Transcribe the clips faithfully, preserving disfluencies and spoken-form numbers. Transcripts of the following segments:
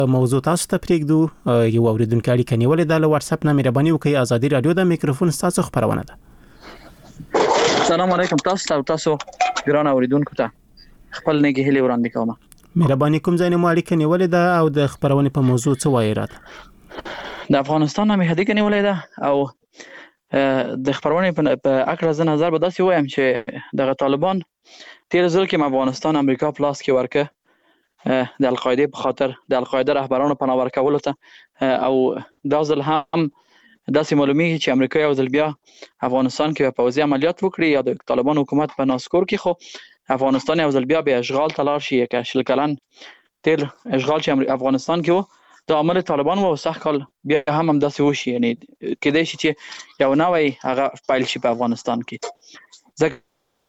موضوع تاسو ته پرېږدو. یو اوریدونکو اړیکه نیولې ده له واتس اپ نه. مهرباني وکړئ ازادي رادیو د میکروفون تاسو خبرونه ده. السلام علیکم تاسو تاسو ګران اوریدونکو ته خپل نګي هلي وړاندې کوم. مهرباني کوم ځای نه مو اړیکه نیولې ده او د خبرونه په موضوع څه وایي راته؟ د افغانستان نه مې هدیه نیولې ده او د خبرونه په اکړه زه نظر به داسې وایم چې د طالبان تیر ځل کې افغانستان امریکا پلاس کې ورکه د القاعده په خاطر د القاعده رهبرانو پناه ورکول ته او دا ځل هم داسې معلومیږي چې امریکا یو ځل بیا افغانستان کې پوځي عملیات وکړي یا د طالبان حکومت په ناسکور کې خو افغانستان یو ځل بیا به اشغال تلار شي که شل کلن تیر اشغال چې افغانستان کې وو د عمل طالبان وو صح کال بیا هم هم داسې وشي. یعنی کېدای شي چې یو نوې هغه فایل شي په افغانستان کې. ځکه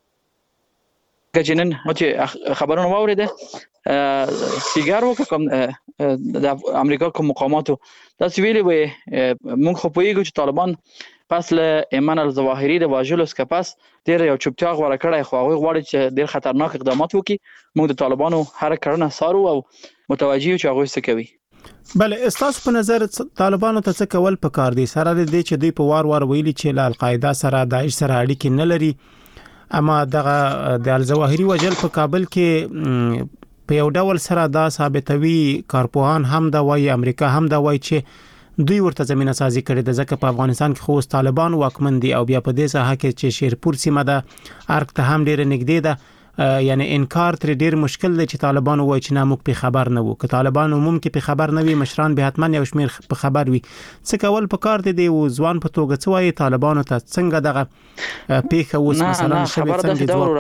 کجنن چې خبرونه واوریده سیګار وکم د امریکا کوم مقاماتو دا ویلي وي مونږ خو پوهیږو چې طالبان پس له ایمان الظواهری د واجلو څخه پس ډیر یو چوپتیا غوړه کړی خو هغه غواړي چې ډیر خطرناک اقدامات وکړي. موږ د طالبانو هر کړنه سارو او متوجي یو چې هغه څه کوي. بله استاسو په نظر طالبانو ته څه کول پکار دي سره د دې چې دوی په وار وار ویلي چې له القاعده سره داعش سره اړیکې نه لري اما دغه د الظواهری وجل په کابل کې په یو ډول سره دا ثابتوي کارپوهان هم دا وایي امریکا هم دا وایي چې دوی ورته زمينه سازي کړې ده ځکه په افغانستان کې خو طالبان واکمن دي او بیا په دې ساحه کې چې شیرپور سیمه ده ارک ته هم ډیر نږدې ده. یعنی انکار تر ډیر مشکل دی چې طالبان وایي چې نه موږ په خبر نه وو. که طالبان عموم کې په خبر نه وي مشران به حتما یو شمیر په خبر وي. څه کول په کار دي او ځوان په توګه څه وایي طالبانو ته څنګه دغه پیښه اوس مثلا شبي څنګه جواب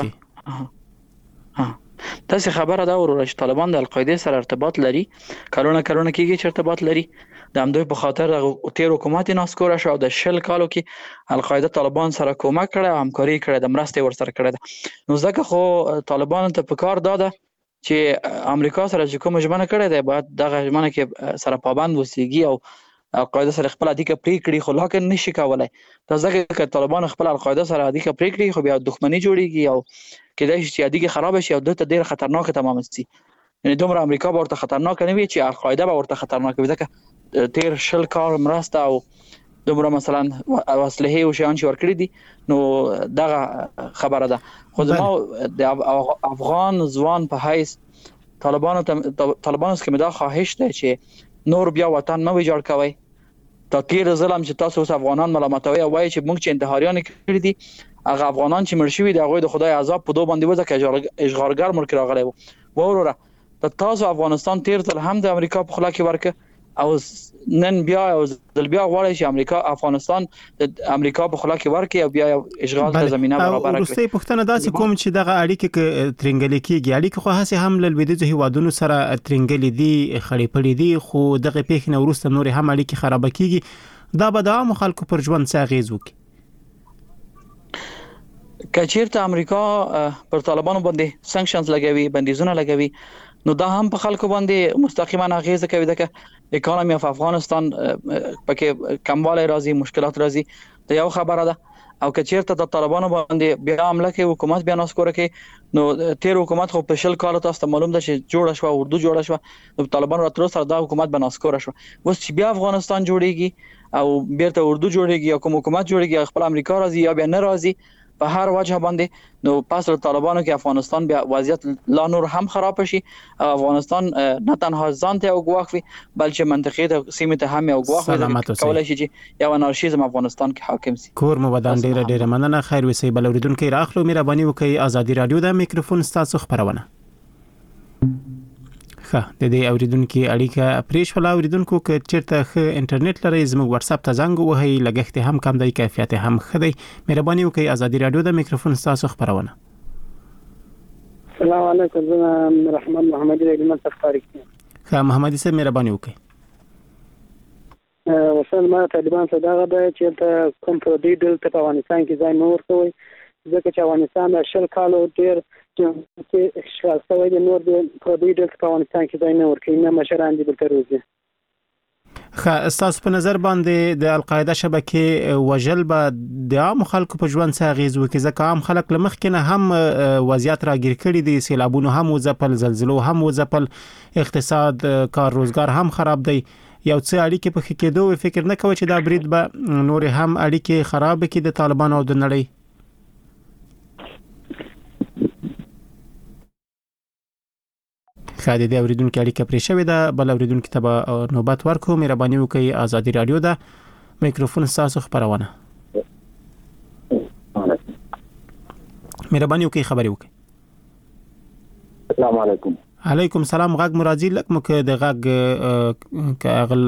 کوي؟ تاسو خبره دا وروره چې طالبان د القاعده سره ارتباط لري کلونه کلونه کېږي چې ارتباط لري د همدوی په خاطر د تیر حکومت ناسکور شو د شل کالو کې القاعده طالبان سره کومک کړه همکاري کړه د مرستې ور سره کړه. نو ځکه خو طالبان ته په کار داده چې امریکا سره چې کوم ژمنه کړه ده باید دغه ژمنه کې سره پابند وسیږي او القاعده سره خپل اړیکه پرې کړي خو لکه نشي کولای. دا ځکه چې طالبان خپل القاعده سره اړیکه پرې کړي خو بیا دښمنی جوړیږي او کېدای شي چې اړیکه خراب شي او دته ډیر خطرناک تمام شي. یعنی دومره امریکا ورته خطرناک نه وي چې القاعده به ورته خطرناک وي ځکه تیر شل کال مرسته او دومره مثلا وسلې او شیان چې ورکړي دي. نو دغه خبره ده خو زما د افغان ځوان په حیث طالبانو طالبانو څخه دا خواهش ده چې نور بیا وطن مو جوړ کوي. تا تیر ظلم چې تاسو اوس افغانان ملامتوي او وایي چې موږ چې انتحاریان کړی دي هغه افغانان چې مرشوي دي هغه د خدای عذاب په دوه باندې وځه کې اشغالګر ملک راغلی وو وروره د تاسو افغانستان تیر ځل هم د امریکا په خلا کې ورکه او نن بیا او ځل بیا غواړي چې امریکا افغانستان د امریکا په خلا کې ورکه او بیا اشغال ته زمينه برابر کړي. ورسته پښتنه داسې کوم چې دغه اړیکه ترنګل کېږي اړیکه خو هسه هم له لویدیځ هیوادونو سره ترنګل دي خړې پړې دي خو دغه پیښ نه ورسته نور هم اړیکه خراب کېږي. دا به د عام خلکو پر ژوند څه اغیز وکړي؟ کچیرته امریکا پر طالبانو باندې سانکشنز لګوي بندیزونه لګوي نو دا هم په خلکو باندې مستقیما اغیز کوي ځکه اکانومي اف افغانستان پکې کمواله راځي مشکلات راځي دا یو خبره ده. او کچیرته د طالبانو باندې بیا عمله کوي حکومت بیا ناسکور کوي نو تیر حکومت خو په شل کال تاسو ته معلوم ده چې جوړه شو اردو جوړه شو نو طالبان راتلو سره دا حکومت به ناسکور شو. اوس چې بیا افغانستان جوړیږي او بیرته اردو جوړیږي او کوم حکومت جوړیږي خپل امریکا راځي یا بیا نه راځي په هر وجه باندې نو پس له طالبانو کې افغانستان بیا وضعیت لا نور هم خراب شي. افغانستان نه تنها ځان ته وګواخوي بلکې منطقې ته سیمه ته هم وګواخوي کولای شي چې یو انارشیزم افغانستان کې حاکم شي. کور مو ودان ډیره ډیره مننه. خیر وسی بل اوریدونکو راخلو مهرباني وکړئ ازادي رادیو د میکروفون تاسو خبرونه. ښه د دې اوریدونکو اړیکه پریش ولا اوریدونکو ک چیرته ښه انټرنیټ لري زموږ واتس اپ ته زنګ وهي لګښت هم کم دی کیفیت هم خدي. مهرباني وکړئ ازادي رادیو د میکروفون تاسو خبرونه. السلام علیکم زه رحمان محمدي له تفکر کوم. ښه محمدي سره مهرباني وکړئ. وصل ما طالبان صداغه ده چې ته کوم پروډي دل ته په افغانستان کې ځای نور کوي ځکه چې افغانستان د شل کالو ډیر چې اشغال شوی د نور د پروډي دل په افغانستان کې ځای نور کوي نه مشران دي بلته روزي. خا تاسو په نظر باندې د القاعده شبکې وجل به د عام خلکو په ژوند څه اغیز وکړي ځکه عام خلک لمخ کنه هم وضعیت راګیر کړي دي سیلابونو هم وځپل زلزلو هم وځپل اقتصاد کار روزګار هم خراب دی یو څه اړیکې په کېدو فکر نه کوي چې دا برید به نور هم اړیکې خراب کړي د طالبانو او د نړۍ خاطر د اوریدونکو اړیکه پرې شوې ده بل اوریدونکو ته به نوبت ورکو مهرباني وکړئ ازادي رادیو ده میکروفون تاسو خبرونه مهرباني وکړئ خبري وکړئ السلام علیکم علیکم سلام غږ مرادي لکه مکه د غږ کاغل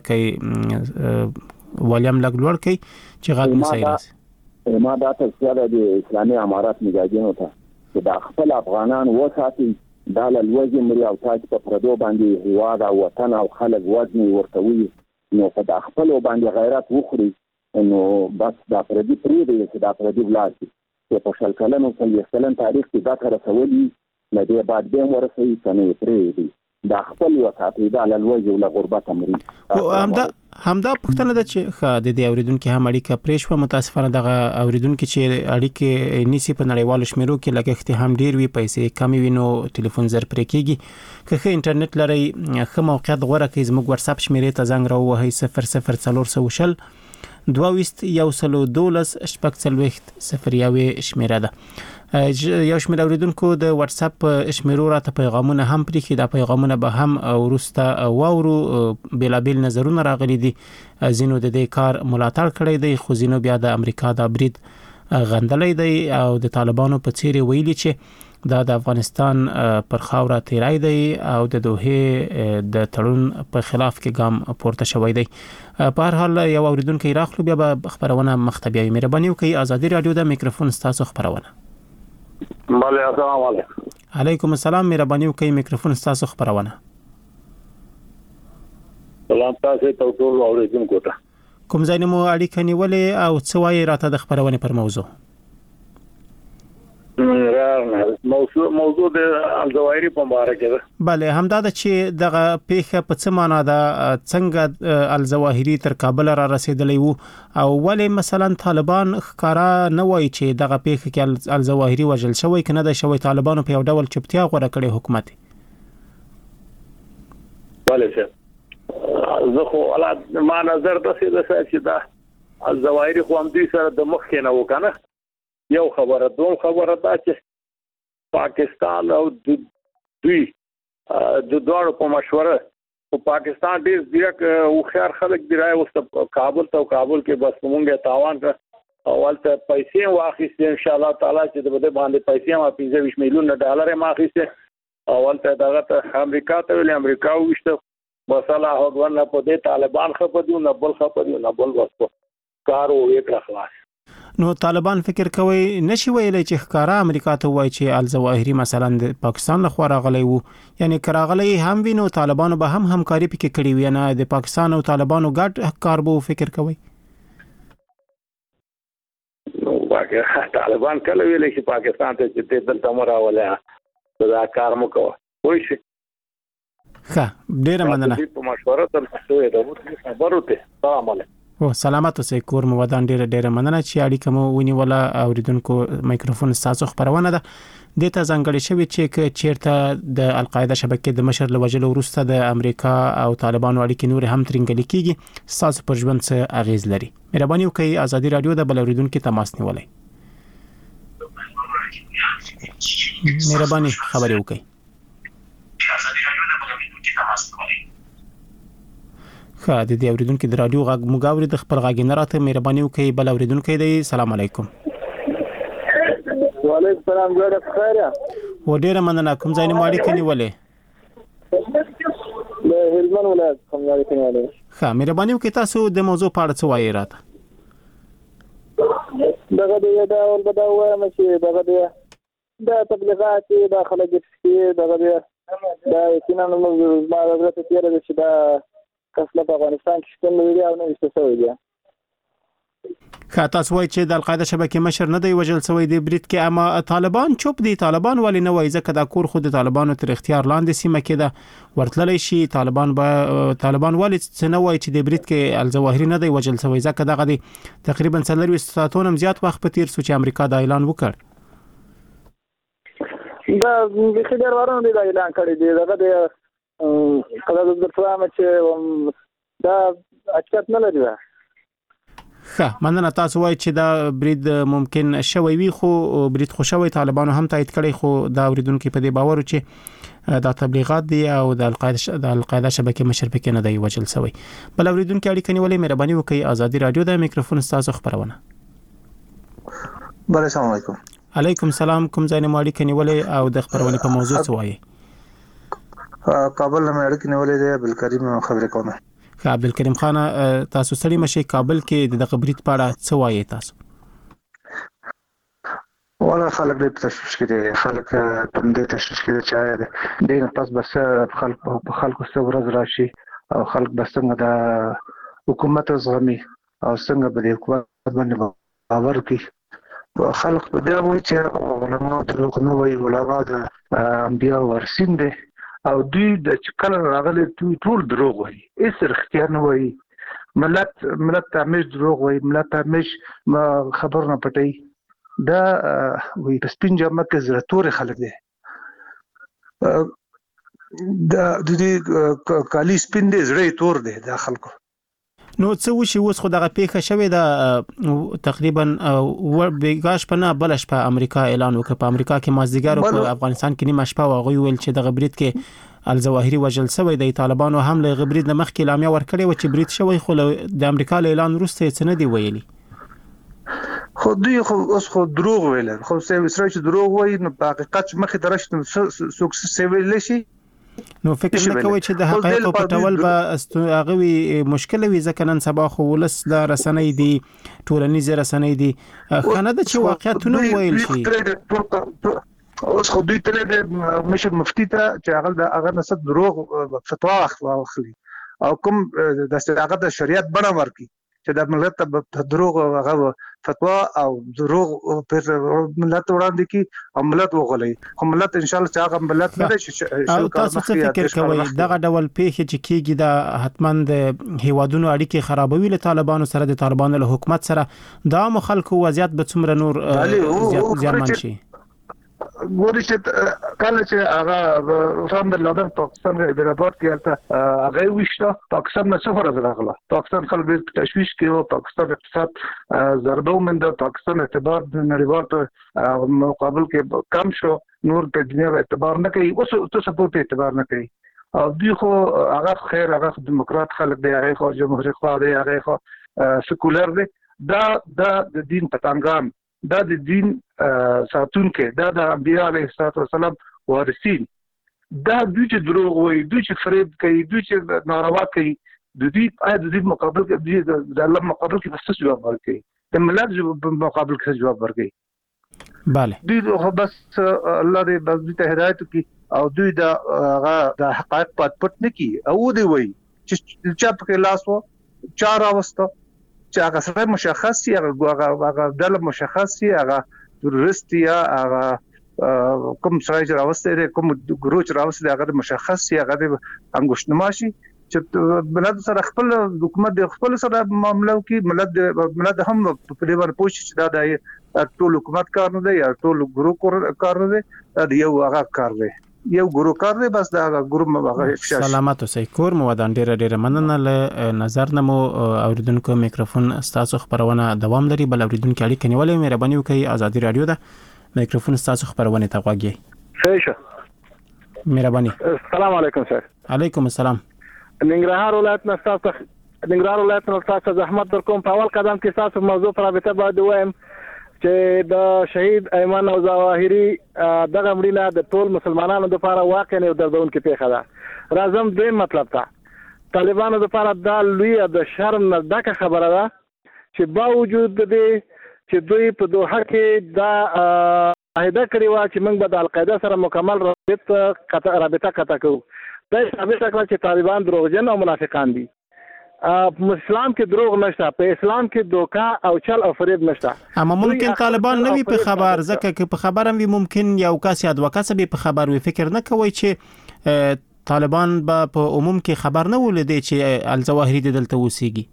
لوړکې ولیم لګ لوړکې چې غږ مسایل ما دا ته د اسلامي امارات مجاهدینو ته چې د خپل افغانان وساتي دا له لوږې مري او تاسو په پردو باندې هیواد او وطن او خلک وزن ورتوي نو په د خپل باندې غیرت وخوري نو بس دا پردي پرې دی چې دا پردي ولاسي چې په شل کلن او په سلن تاریخ کې دا تر رسولي نه دی بعد به ورسوي کنه پرې دی دا خپل وساتي دا له لوږې او له غربت مري او همدا همدا پښتنه د چې خا د دې اوریدونکو هم اړیکه پرېښو متاسفانه دغه اوریدونکو چې اړیکه نيسي په نړیوالو شمیرو کې لګښت هم ډیر وي پیسې کم وي نو ټلیفون زر پرې کیږي که ښه انټرنیټ لري ښه موقعیت غوړه کوي زموږ واتس اپ شمیرې ته زنګ راوهي صفر صفر څلور سو شل دوه یو سلو دولس شپږ څلوېښت صفر یو شمیره ده یو شمېر اوریدونکو د واتس اپ شمیرو راته پیغامونه هم پرېخي دا پیغامونه به هم ورسته واورو بلابل نظرونه راغلي دي زینو د دې کار ملاتړ کړی دی خو زینو بیا د امریکا د برید غندلې دی او د طالبانو په څیر ویلي چې دا د افغانستان پر خاوره تیرای دی او د دوه د تړون په خلاف کې ګام پورته شوی دی په هر حال یو اوریدونکو راخلو بیا به خبرونه مختبي مهرباني وکړئ ازادي رادیو د میکروفون تاسو خبرونه بله السلام علیکم علیکم السلام مهرباني وکړئ میکروفون تاسو خبرونه سلام تاسو ته ټول اوریدونکو ته کوم ځای مو اړیکه نیولې او څه وایي راته د خبرونه پر موضوع موضوع موضوع د الزوایری په اړه کې bale همدا د چې دغه پیښه په څه معنا ده څنګه الزواهری تر کابل را رسیدلی وو او ولې مثلا طالبان ښکارا نه وایي چې دغه پیښه کې الزواهری وجل شوی کنه د شوی طالبانو په یو ډول چپتیا غوړه کړي حکومت bale شه زه خو ولا ما نظر د څه چې دا الزواهری خو هم دې سره د مخ کې نه وکنه یو خبره دوه خبره دا چې پاکستان او دوی د دوه په مشوره او پاکستان ډیر ډیرک او خیر خلک دی راي او کابل ته کابل کې بس مونږه تاوان کړ اولته پیسې واخیستې ان شاء الله تعالی چې د بده باندې پیسې ما پنځه میلیون ډالر ما اخیسته اولته دغه ته امریکا ته ویل امریکا وشته بس الله هغه نه په دې طالبان خپدو نه بل خپدو نه بل وسو کارو یک خلاص نو طالبان فکر کوي نشي ویلای چې ښکارا امریکا ته وایي چې الزواهری مثلا د پاکستان له خوا راغلی وو یعنی کراغلی هم وینو طالبانو به هم همکاري پکې کړې وي نه د پاکستان او طالبانو ګډ کار بو فکر کوي نو واګه طالبان کله ویل چې پاکستان ته چې دلته مراوله دا کار مو کوي وای شي ښه ډیره مننه په مشوره تر څو د خبرو ته سلام علیکم او سلامات اوسئ کور مو ودان ډیره ډیره مننه چې اړیکه مو ونیوله اوریدونکو میکروفون تاسو خبرونه ده د ته ځانګړي شوی چې چیرته د القاعده شبکې د مشر لوجلو وروسته د امریکا او طالبانو اړیکې نور هم ترنګل کیږي تاسو پر ژوند څه اغیز لري مهرباني وکړئ ازادي رادیو د بل اوریدونکو تماس نیولای مهرباني خبرې وکړئ ازادي رادیو د بل اوریدونکو تماس نیولای خا د دې اوریدونکو د رادیو غږ مګاوري د خپل غږ نه راته مهرباني وکړئ بل اوریدونکو دی سلام علیکم وعلیکم السلام ګوره خیر و ډیره مننه کوم ځای نه ماړی کني ولې له هلمند ولایت کوم ځای کني ولې خا مهرباني وکړئ تاسو د موضوع په اړه څه وایي راته دغه دی دا ول بدا وایم چې دغه دی دا تبلیغات دا خلک چې دغه دی دا کینه نو ما راځي تیر دي چې دا کله په افغانستان کې شتون لري او نه وسته وي که تاسو وایي چې د القاعده شبکې مشر نه دی وژل شوی دی برید کې، اما طالبان چوپ دي. طالبان ولې نه وایي ځکه دا کور خو د طالبانو تر اختیار لاندې سیمه کې ده، ورتللی شي. طالبان به طالبان ولې څه نه وایي چې د برید کې الظواهري نه دی وژل شوی، ځکه دغه دی تقریبا څلورویشت ساعتونه زیات وخت په تیر سو چې امریکا دا اعلان وکړ. دا د خبر ورونه دی اعلان کړی دی دغه د قضا د فرام چې دا اچت نه لري. ښه، مننه. تاسو وایي چې دا برید ممکن شوی وي، خو برید خو شوی طالبانو هم تایید کړی، خو دا اوریدونکو په دې باور چې دا تبلیغات دي او د القاعده د القاعده شبکې مشر پکې نه دی وژل شوی. بل اوریدونکو اړیکه نیولې، مهرباني وکړئ. آزادي رادیو د میکروفون تاسو خبرونه. بله، السلام علیکم. علیکم السلام. کوم ځای نه اړیکه نیولې او د خبرونه په موضوع څه وایي؟ کابل نه اړیکه نیولې ده، عبدالکریم خبرې کوم. عبدالکریم خان، تاسو سړي مشي کابل کې د برید په اړه څه وایي تاسو؟ ولا خلک د تشویش کې دي، خلک د تشویش کې دي چې دین پس بس خلک په خلکو څو ورځ راشي او خلک بس څنګه د حکومت زغمي او څنګه به د حکومت باندې باور کوي. خلک په دې وایي چې علماء دروغ نه وایي، علماء د انبیا ورسین دي او دوی د کله راغلي ټول دروغ وایي، هیڅ اختیار نه وایي. ملت ملت ته همیش دروغ وایي، ملت ته همیش خبر نه پټوي. دا وایي په سپین جامه کې زړه تورې خلک دي، دا د دې کالي سپین دي، زړه تور دي دا خلکو. نو څه وشي اوس؟ خو دغه پیښه شوې ده تقریبا بیګاش په نه بلش په امریکا اعلان وکړ. په امریکا کې مازدیګر او په افغانستان کې نیمه شپه واغوي ویل چې دغه برید کې الظواهري وژل شوی دی. طالبانو هم له برید نه مخکې اعلامیه ورکړې و چې برید شوی، خو د امریکا له اعلان وروسته څه نه دی ویلي. خو دوی خو اوس خو دروغ ویل، خو سې وسره چې دروغ وایي نو په حقیقت مخې درشت څوک څه ویل شي. نو فکر نه کوي چې د حقایقو پټول به هغه وی مشکل وي، ځکه نن سبا خو ولس د رسنۍ دي، ټولنیز رسنۍ دي، خنه د چې واقعیتونه ویل شي. اوس خو دوی تل د مشر مفتی ته چې هغه د هغه نسب دروغ فتوا واخلي او کوم د هغه د شریعت بڼه ورکي چې د ملت ته دروغ هغه فتوا او دروغ پر ملت وړاندې کی او ملت وغولي. خو ملت ان شاء الله چې هغه ملت نه شي. تاسو څه فکر کوئ دغه ډول پیښې چې کیږي د حتمان د هیوادونو اړیکې خرابوي له طالبانو سره، د طالبانو له حکومت سره، دا مخالکو وضعیت به څومره نور زیانمن شي؟ ګوري چې کله چې هغه فهم د لادن پاکستان د رپورت کې هغه وشته، پاکستان نه صفر راغله. پاکستان خلک په تشویش کې او پاکستان اقتصاد ضربه ومنده، پاکستان اعتبار د نړیوال په مقابل کې کم شو، نور په دنیا اعتبار نه کوي، اوس ته سپورت اعتبار نه کوي. او دوی خو هغه خیر هغه دیموکرات خلک دی، هغه خو جمهوریت خوا دی، هغه خو سکولر دی. دا د دین پتنګان، دا د دین ساتونکو، دا د انبیاء علیه السلام وارثین، دا دوی چې دروغ وایي، دوی چې فریب کوي، دوی چې ناروا کوي، د دې آیا د دې مقابل کې د الله مقابل کې څه جواب ورکړي، د ملت مقابل کې څه جواب ورکړي؟ bale دوی خو بس الله دې بس دې ته هدایت وکړي او دوی دا هغه د حقایق پټ پټ نه کوي او دی وایي چې چا په لاس و چا راوسته چې هغه سره مشخص شي، هغه هغه ډله مشخص شي، هغه تورست یا هغه کوم ځای چې راوسته دی، کوم ګروچ راوسته دی، هغه مشخص شي، هغه انګوشتنما شي چې بلد سره خپل حکومت د خپل سره معاملو کې ملت ملت هم په دې باندې پوښتنه چې دا د ټول حکومت کار نه دی یا ټول ګرو کار نه دی، دا یو هغه کار دی، یو ګرو کار دی، بس دا ګرو مغه افشاش. سلامات اوسئ. کور مو ودان ډیر ډیر مننه. له نظر نمو اوریدونکو میکروفون تاسو خبرونه دوام لري. بل اوریدونکو اړیکه نیولې، مهرباني وکړئ. آزادي رادیو ده، میکروفون تاسو خبرونه ته غواګي. ښه، مهرباني. السلام علیکم سر. علیکم السلام. ننګرهار ولایت نه تاسو ننګرهار ولایت نه تاسو زحمت در کوم. په اول قدم کې تاسو موضوع پر رابطه باندې وایم چې د شهید ایمن او ظواهري دغه مړینه د ټول مسلمانانو لپاره واقعا یو دردونکې پیښه ده. راځم دویم مطلب ته، طالبانو لپاره دا لوی د شرم نه ډکه خبره ده چې باوجود د دې چې دوی په دوحه کې دا عهده کړې وه چې موږ به د القاعده سره مکمل رابطه رابطه قطع کوو. دا ثابته کړه چې طالبان دروغجن او منافقان دي. په اسلام کې دروغ نشته، په اسلام کې دوکا او چل او فریب نشته. اما ممکن طالبان نه وي په خبر، ځکه چې په خبر هم وي ممکن یو کس یا دوه کس به په خبر وي. فکر نه کوي چې طالبان به په عموم کې خبر نه ولدي چې الظواهري دلته اوسېږي.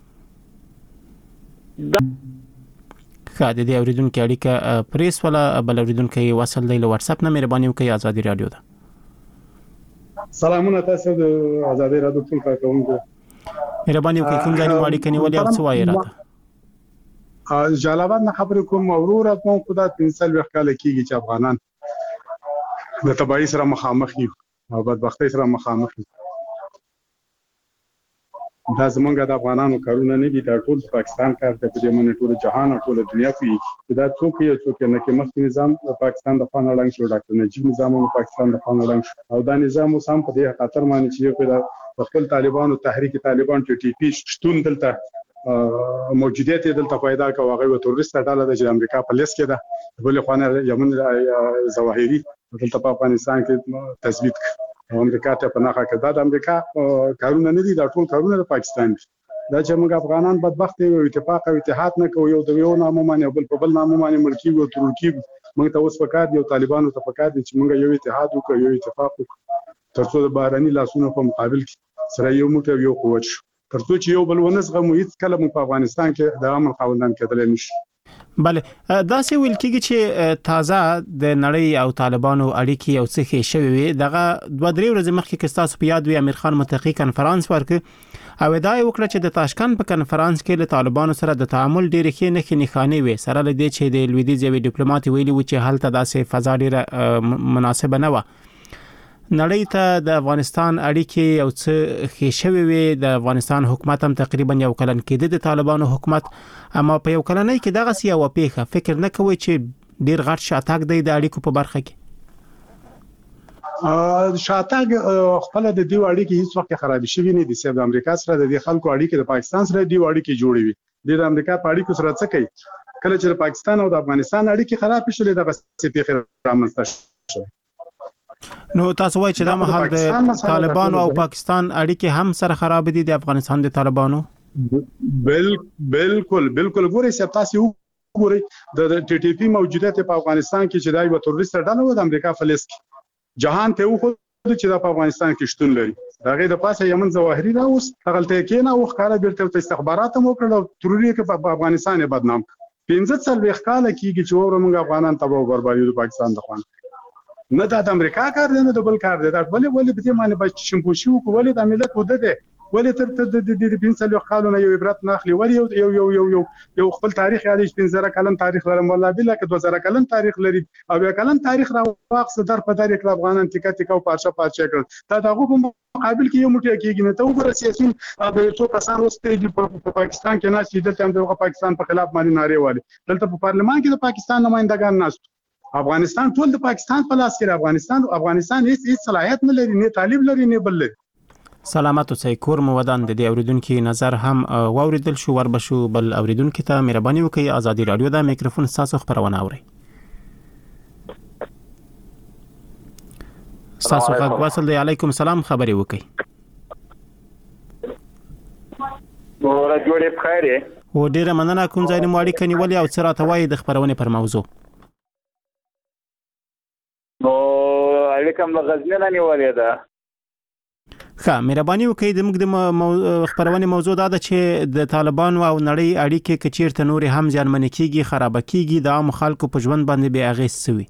خاطر دې اوریدونکو اړیکه پریس ولا بل اوریدونکو وصل دی له واتس اپ نه مهرباني وکړئ. ازادي رادیو ده. سلامونه تاسو د ازادي رادیو ټول کارکونکو. مهرباني وکړئ کوم ځای مو اړیکه نیولې او څه وایي راته؟ جلالآباد نه خبرې کوم. اورور کوم خدا پنځل وخت کال کېږي چې افغانان د تبعی سره مخامخ دي او بدبختۍ سره مخامخ دي. دا زمونږ د افغانانو کارونه نه دي، دا ټول پاکستان کار دی. په دې باندې ټول جهان او ټول دنیا کوي چې دا څوک یو څوک نه کې مخکې نظام د پاکستان د خان وړاندې شو، ډاکټر نجیب نظام د پاکستان د خان وړاندې شو او دا نظام اوس هم په دې خاطر باندې چې په خپل طالبانو تحریک طالبان ټي ټي پی شتون دلته موجودیت دلته پیدا کوي. هغه تروریست ډله د امریکا په لیست کې ده، بل خو یمن ظواهري دلته په افغانستان کې تثبیت امریکا ته پناه کړه. د امریکا کارونه نه دي، دا ټول کارونه د پاکستان دي. دا چې موږ افغانان بدبخت یو اتفاق او اتحاد نه کوو، یو د یو نامو باندې بل په بل نامو باندې ملکی او ترکی. موږ ته اوس پکار دی طالبانو ته پکار دي چې موږ یو اتحاد وکړو، یو اتفاق وکړو ترڅو د بهرني لاسونو په مقابل کې سره یو موټی یو قوت شو، ترڅو چې یو بل ونسغمو. هیڅ کله مو په افغانستان کې د امن خاوندان کېدل نشي. بله دا څه ویل کېږي چې تازه د نړۍ او طالبانو اړیکې یو څه ښې شوې وي. دغه دوه درې ورځې مخکې کې تاسو په یاد وي امیر خان متقي کنفرانس ورکړ او دا یې وکړه چې د تاشکند په کنفرانس کې له طالبانو سره د تعامل ډېرې ښې نښې نښانې وي، سره له دې چې د لویدیځ یوې ډیپلوماټ ویلي و چې هلته داسې فضا ډېره مناسبه نه وه. نړۍ ته د افغانستان اړیکې یو څه ښې شوې وي. د افغانستان حکومت هم تقریبا یو کلن کېده د طالبانو حکومت، اما په یو کلنۍ کې دغه سی یو پیښه فکر نه کوي چې ډیر غټ شاتګ دی د اړیکو په برخه کې؟ شاتګ خپل د دیو اړیکې هیڅ وخت خراب شي نه دي. سبب د امریکا سره د خلکو اړیکې د پاکستان سره دیو اړیکې جوړې وي. د امریکا په اړیکو سره څه کوي؟ کله چې پاکستان او د افغانستان اړیکې خراب شولې د بسې پیښه رامنځته شوه. نو تاسو وایئ چې دا مهال د طالبانو او پاکستان اړیکې هم سره خراب دي د افغانستان د طالبانو؟ بالکل بالکل. ګورئ چې تاسو ګورئ د ټي ټي پی موجودیت په افغانستان کې چې دا یو تروریست ډله و د امریکا فلس کې جهان ته وخت چې د افغانستان کې شتون لري. دا غي د پاسه یمن ظواهري دا اوس هغه کې نه وخاره بیرته استخبارات مو کړل تروري کې په افغانستان بدنام. پنځه څلوېښت کال کېږي چې ورمږه افغانان تباہ او بربادي د پاکستان د خوان نه د امریکا کار دی نه د بل کار دی. دا ولې ولې په دې معنی به شمپوشي وکړي؟ ولې د ملت وده دی؟ ولې تر تر د دې پنځه کالونو یو عبرت نه اخلي؟ ولې یو یو یو یو یو خپل تاریخ یادې پنځه کلن تاریخ لرم ولا بلا کې دوه زره کلن تاریخ لري او یو کلن تاریخ را واقص در په تاریخ افغانان ټیکا ټیکا او پارچه پارچه کړ. دا دغه په مقابل کې یو موټی کېږي نه. ته وګوره سیاسيون د څو کسان اوسېږي په پاکستان کې نه چې دلته هم د پاکستان په خلاف باندې ناره والي. دلته په پارلمان کې د پاکستان نمائندگان ناست. افغانستان ټول د پاکستان په لاس کې. افغانستان افغانستان هیڅ هیڅ صلاحیت نه لري، نه طالب لري نه بل لري. سلامت اوسئ. کور مو ودان. د دې اوریدونکو نظر هم واوریدل شو. وربشو بل اوریدونکو ته مهرباني وکړئ. ازادي رادیو د میکروفون تاسو خبرونه اورئ. تاسو غږ وصل دی. علیکم السلام. خبري وکړئ. ورځ جوړې بخیر. و ډیره مننه. کوم ځای مو اړیکه نیولې او څه راته وایي د خبرونه پر موضوع؟ نو اړیکه م غزنی نه نیولې ده. ښه مهرباني وکړئ. د موږ د مو... خبرونه موضوع دا ده چې د طالبانو او نړۍ اړیکې که چیرته نور هم ځانمنې کیږي خراب کیږي د عام خلکو په ژوند باندې به اغیز سوي.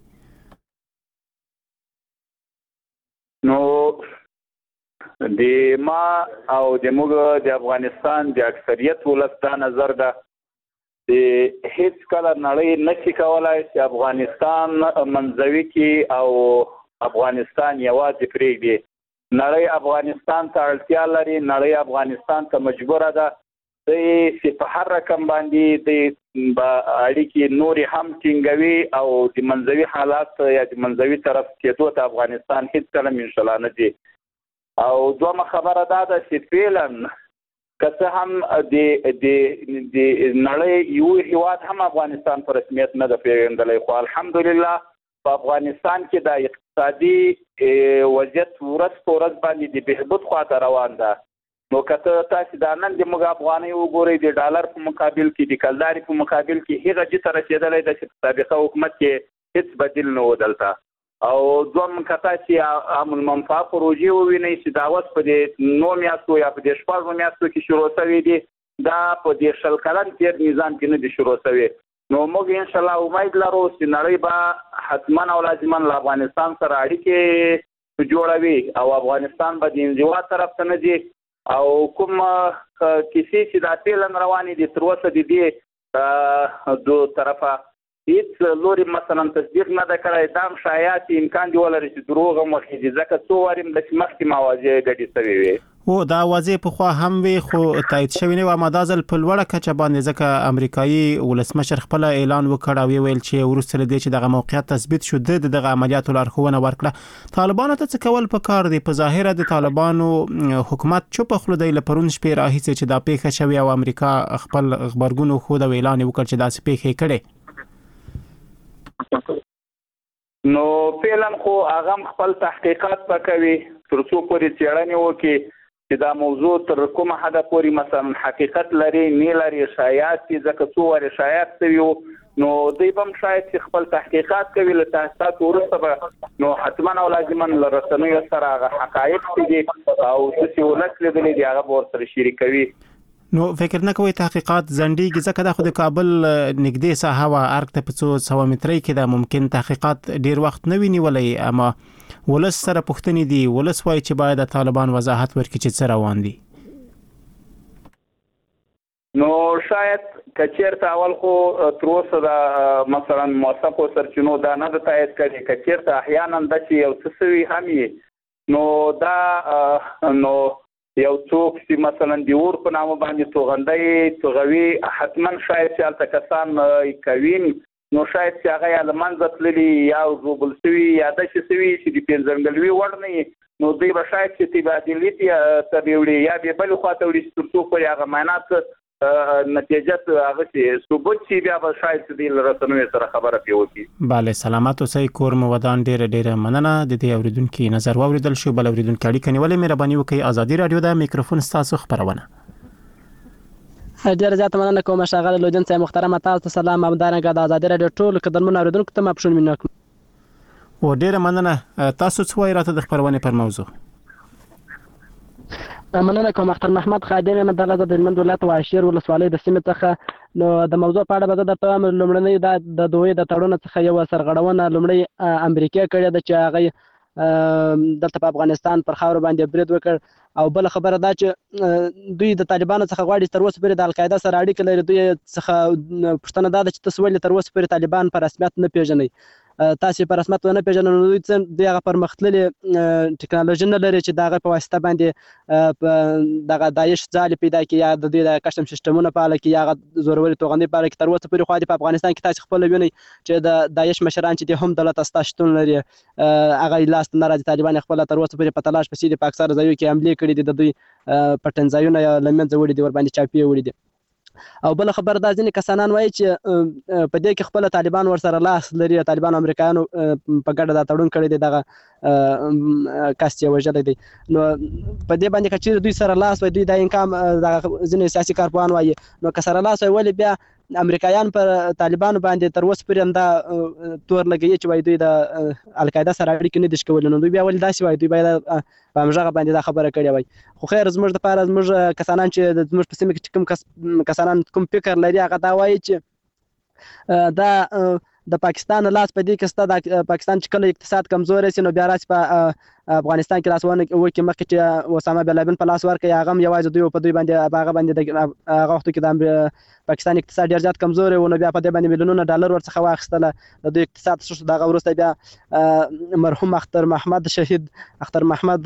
نو د ما او د موږ د افغانستان د اکثریت ولس دا نظر ده د هیڅ کله نړۍ نشي کولای چې افغانستان منځوي کې او افغانستان یوازې پرېږدي. نړۍ افغانستان ته اړتیا لري. نړۍ افغانستان ته مجبوره ده د په هر رقم باندې د اړیکې نورې هم ټینګوي او د منځوي حالات یا د منځوي طرف کېدو ته افغانستان هیڅ کله انشاءالله نه دی. او دومره خبره دا ده چې فعلا که څه هم د د نړۍ یو هیواد هم افغانستان په رسمیت نه ده پیژندلی، خو الحمدلله په افغانستان کې د اقتصادي وضعیت ورځ په ورځ باندې د بهبود خواته روان ده. نو کته تاسو د نن د موږ افغاني وګورئ د ډالر په مقابل کې د کلداري په مقابل کې هغه چې تر رسیدلې د سابقه حکومت کې هیڅ بدیل نه ودلته او دوم کته چې عامل منفعه پروژې وویني چې دا اوس په دې نو میاشتو یا په دې شپږو میاشتو کې شروع شوې دي دا په دې شل کلن تیر نظام کې نه دي شروع شوې نو موږ ان شاء الله امید لرو چې نړۍ به حتما او لازما له افغانستان سره اړیکې جوړوي او افغانستان به د انزوا طرف ته نه ځي او کوم کیسې چې د تیلن روانې دي تر اوسه د دې دوه طرفه هیڅ لوري مثلا تصدیق نه ده کړی دا شایعات امکان دی ولري چې دروغ مخې دي ځکه څو واریم د مخکې موازی ګډې شوې وي او دا واځي په خو هم وي خو تایید شوی نه و مدازل په لوړه کچه باندې ځکه امریکایي ولسمشر خپل اعلان وکړ او ویل چې ورسره د چې دغه موقعیت تثبیت شو د دغه عملیاتو لارښوونه ورکړه طالبانو ته څه کول په کار دی په ظاهره د طالبانو حکومت چوپ خلودي لپرون شپې راهیسه چې دا پیښه شوی او امریکا خپل خبرګونو خو د اعلان وکړ چې دا پیښه کړي نو فعلا خو هغه خپل تحقیقات وکوي تر څو پورې څېړنې وکړي چې دا موضوع تر کومه حد پورې مثلا حقیقت لري نه لري شایعات چې ځکه څو ور شایعات سوي نو دوی هم شاید چې خپل تحقیقات کوي له تاسو ورسره نو حتما او لازما لرسنوي سره هغه حقایق دي او چې ولکه لیدلې دي هغه ورسره شریکوي نو فکر نه کوي تحقیقات زنډیږي ځکه د خود کابل نږدې ساحه وا ارګ ته په څو سو متري کې دا ممکن تحقیقات ډیر وخت نه ویني ولې اما ولس سره پښتني دي ولس وای چې باید د طالبان وضاحت ورکړي چې څه روان دي نو شاید کچیرته اول خو تر اوسه دا مثلا موثقو سرچینو دا نه د تایید کړي کچیرته احیانا د چې یو څه سوي هم نو دا نو یو څوک چې مثلا د اور په نامه باندې توغندۍ توغوي حتما شاید چې الته کسان کوي نو شاید چې هغه لمنځه تللي یا روبل سوي یا د شي سوي چې د پنځنګلوي وړ نه نو دوی به شاید چې تبادلې ته وړي یا به بل خواته وړي چې څو په هغه معنات نتیجه هغه چې ثبوت شي بیا به شاید د رسنوي سره خبره پیوي bale سلامات اوسئ کور مو ودان ډیر ډیر مننه د دې اوریدونکو نظر واوریدل شو بل اوریدونکو اړیکه نیولې مهرباني وکړئ ازادي رادیو د میکروفون تاسو خبرونه ډیر زیات مننه کوم شغله لودن صاحب محترم تاسو سلام امدارنګه د ازادي رادیو ټول قدرمن اوریدونکو ته مپښون مننه و ډیر مننه تاسو څه وایي راته د خبرونه پر موضوع مننه کوم اختر محمد خادم مدله د هلمند ولایت واشیر ولسوالۍ د سیمې څخه نو د موضوع په اړه به د لومړنۍ د دوی د تړون څخه یو سرغړونه لومړی امریکا کړې ده چې هغه دلته په افغانستان پر خاور باندې برید وکړ او بل خبره دا چې دوی د طالبانو څخه غواړي تر اوسه پورې د القاعده سره اړیکه لري دوی څخه پښتنه دا چې تاسو ولې تر اوسه پورې طالبان په رسمیت نه پیژنئ تاسو په رسمیت نه پیژنئ نو دوی څنګه دغه پرمختللي ټکنالوژي نه لري چې دغه په واسطه باندې دغه داعش ځال پیدا کړي یا د دوی د کشم سیستمونه په اړه کې یا زوروري توغندې په اړه کې تر اوسه پورې خو د افغانستان کې تاسو خپل وینئ چې د داعش مشران چې د هم دولت استاشتون لري هغه لاس نه راځي طالبان خپل تر اوسه پورې په تلاش پسې د پاکستان ځایو کې حمله کړي دي د دوی پټنځایونه یا لمنځه وړي دي ور باندې چاپی وړي دي او بل خبر دا ځینې کسانان وایي چې په دې کې خپل طالبان ورسره لاس لري طالبان امریکایانو په ګډه دا تړون کړی دی دغه کس چې وژلی دی نو په دې باندې که چېرې دوی سره لاس وای دوی دا انکام دغه ځینې سیاسي کارپوهان وایي نو که سره لاس وای ولې بیا امریکایان پر طالبانو باندې تر اوسه پورې همدا تور لګوي چې وایي دوی د القاعده سره اړیکې نه دي ښکولي نو دوی بیا ولې داسې وایي دوی باید په همغه باندې دا خبره کړې وای خو خیر زموږ دپاره زموږ کسانان چې زموږ په سیمه کې چې کوم کسانان کوم فکر لري هغه دا وایي چې دا د پاکستان لاس په دې کې ستا د پاکستان چې کله اقتصاد کمزور شي نو بیا راسي په افغانستان کې لاسونه وکړي مخکې چې اسامه بن لادن په لاس ورکړي هغه هم یوازې دوی په دوی باندې هغه باندې هغه وخت کې د پاکستان اقتصاد ډېر زیات کمزور و نو بیا په دې باندې میلیونونه ډالر ورڅخه واخیستله د دوی اقتصاد شو دغه وروسته بیا مرحوم اختر محمد شهید اختر محمد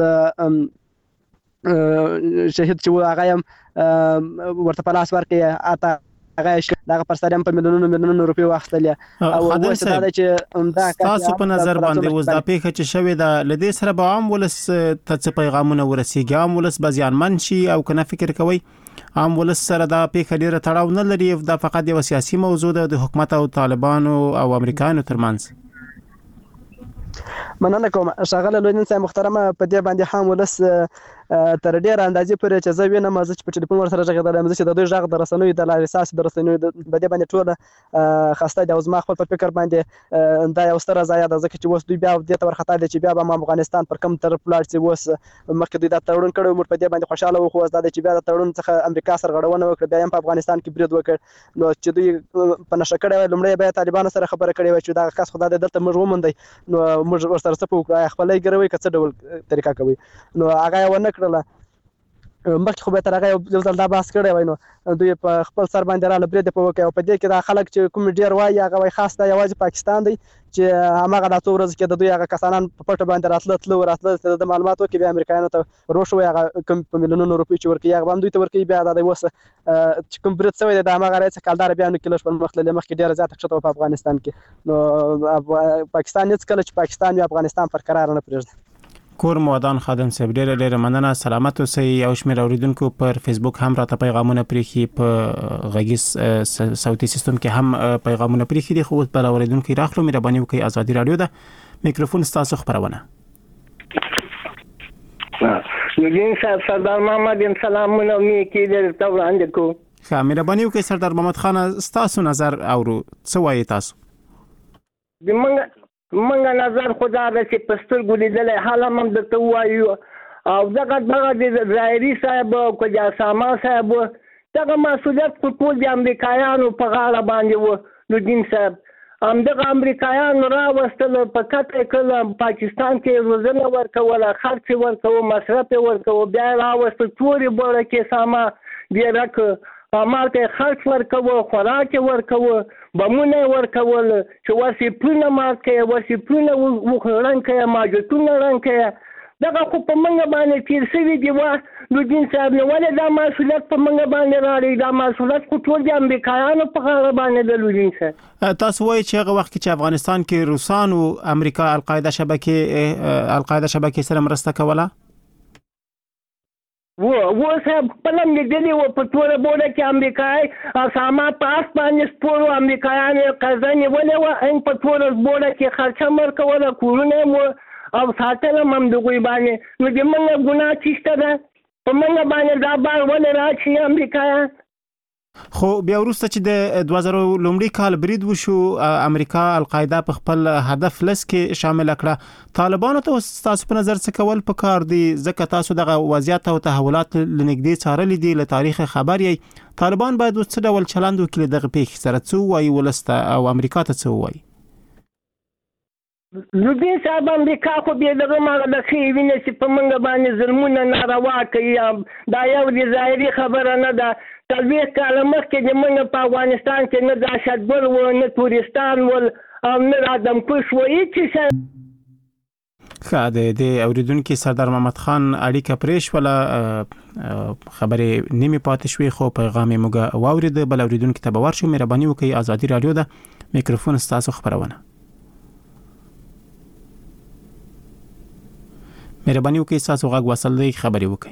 شهید چې هغه هم ورته په لاس ورکړي اته هغه دغه پر سره په میلیونونو میلیونونو روپیه واخیستل او وایي دا چې همدا تاسو په نظر باندې اوس دا پیښه چې شوې ده لدې سره به عام ولس ته څه پیغامونه ورسیږي عام ولس به زیانمن شي او کنه فکر کوي عام ولس سره دا پیښه ډیره تړاو نه لري دا فقط یو سیاسي موضوع ده د حکومت او طالبانو او امریکایانو ترمنځ مننه کوم شغله لوینن صاحب محترمه په دې باندې هم ولس تر ډېر اندازې پورې چې زه وینم زه چې په ټلیفون ورسره غږېدلی چې د دوی غږ د رسنیو د لارې ستاسې د رسنیو په دې باندې ټوله خسته دي او زما خپل په فکر باندې دا یو ستره ضایعه ده ځکه چې اوس دوی بیا دې ته ورخطا دي چې بیا به افغانستان پر کوم طرف لاړ شي. اوس مخکې دوی دا تړون کړی موږ په دې باندې خوشحاله وو خو اوس دا دی چې بیا د تړون څخه امریکا سرغړونه وکړه بیا هم په افغانستان کې برید وکړ نو چې دوی په نشه کړی وای لومړی بیا طالبانو سره خبره کړې وای چې دغه کس خو دا دی دلته موږ وموندی نو موږ ورسره څه په وکړو خپله یې ګروئ که څه ډول طریقه کوئ نو هغه یې ونه کړله. مخکې خو به تر هغه یو ځل دا بحث کړی وای نو دوی په خپل سر باندې راله برید په وکړ او په دې کې دا خلک چې کوم ډېر وایي هغه وایي خاص دا یوازې پاکستان دی چې هماغه دا څو ورځې کې د دوی هغه کسانان په پټه باندې راتله تله راتله د معلومات وکړي بیا امریکایانو ته روش وایي هغه کوم په میلیونونو روپۍ چې ورکوي هغه به هم دوی ته ورکوي بیا دا دی اوس چې کوم برید شوی دی د هماغه رئیس کلداره بیا نو کې لږ پرمخ تللی مخکې ډېره زیاته ښکته وه په افغانستان کې نو پاکستان هېڅکله چې پاکستان وي افغانستان پر قرار نه پرېږدي. کور مودان خادم صاحب ډېره ډېره مننه سلامت اوسئ. یو شمېر اوریدونکو پر فیسبوک هم راته پیغامونه پرېښي په غږیز صوتي سیستم کې هم پیغامونه پرېښي دي خو اوس بل اوریدونکي راخلو مهرباني وکړئ ازادي راډیو ده میکروفون ستاسو خپرونه. نورین صاحب سردار محمد یم سلامونه نیکي درته وړاندې کوو. ښه مهرباني وکړئ سردار محمد خان ستاسو نظر اورو څه وایي تاسو؟ زموږ منګه نظر خدا د چې په سترګو لیدلی حال هم درته ووایو او دغه دغه د ظاهري صاحب او که اسامه صاحب دغه مسؤلیت خو ټول د امریکایانو په غاړه باندې و نورالدین صاحب همدغه امریکایانو راوستل په کته یې کړل پاکستان کې روزنه ورکوله خرڅ یې ورکوه مصرف یې ورکوه بیا یې راوستل تورې بوړه کې اسامه ډېرک مال ته خرڅ ورکوه خوراک یې ورکوه بمونه یې ورکول چې وسې پلونه مات کړی وسې پلونه رنګ کړی ماجتونه رنګ کړی دغه خو په موږ باندې تیر شوي دي وه نورالدین صاحب نو ولې دا مسؤلیت په موږ باندې راړي دا مسؤلیت خو ټول د امریکایانو په غاړه باندې د نورالدین صاحب. تاسو وایئ چې هغه وخت کې چې افغانستان کې روسانو امریکا القاعده شبکې القاعده شبکې سره مرسته کوله و و صاحب خپلم لیدلي وو په توره بوډه کې امریکایي اسامه په اس باندې سپور وو امریکایانو یې قضا نیولې وه ان په توره بوډه کې خرچه هم ورکوله کورونه یې مو او ساتله هم دغوی باندې نو د موږ ګناه چېشته ده په موږ باندې دا بار ولې راچي امریکایان. خو بیا وروسته چې د دوه زره لومړي کال برید وشو امریکا القاعده په خپل هدف لس کې شامل کړه طالبانو ته تاسو په نظر څه کول پکار دي ځکه تاسو دغه وضعیت او تحولات لنږدې څارلي دي له تاریخ خبر یې طالبان باید څه ډول چلند وکړي دغه پیښې سره څه وایي ولسته او امریکا ته څه وایي؟ نورالدین صاحب امریکا خو بې دغه مغه د ښې وینې چې په موږ باندې ظلمونه ناروا کوي دا یو د ظاهري خبره نه ده څلوېښت کاله مخکې د موږ په افغانستان کې نه دهشتګرد و نه تورستان ول او نه آدمکش و هېڅ شی. ښه د دې اوریدونکي سردار محمد خان اړیکه پرې شوله خبرې نیمې پاتې شوې خو پیغام یې موږ واورېده بل اوریدونکي ته به ورشو مهرباني وکړئ ازادي راډیو ده میکروفون ستاسو خپرونه. مهرباني وکړئ ستاسو غږ وصل دی خبرې وکړئ.